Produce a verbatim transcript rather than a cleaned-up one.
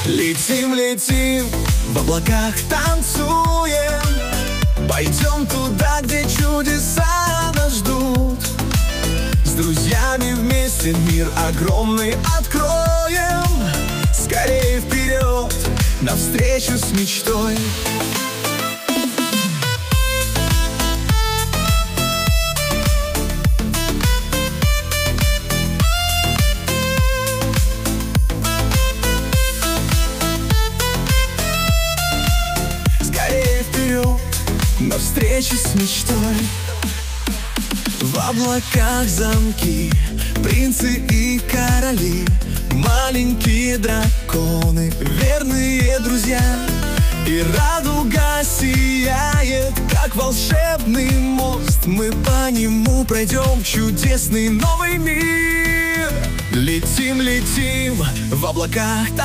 Летим, летим, в облаках танцуем. Пойдем туда, где чудеса нас ждут. С друзьями вместе мир огромный откроем. Скорее вперед, навстречу с мечтой. Скорее вперед, навстречу с мечтой. В облаках замки, принцы и короли, маленькие драконы, верные друзья. И радуга сияет, как волшебный мост. Мы по нему пройдем в чудесный новый мир. Летим, летим в облаках.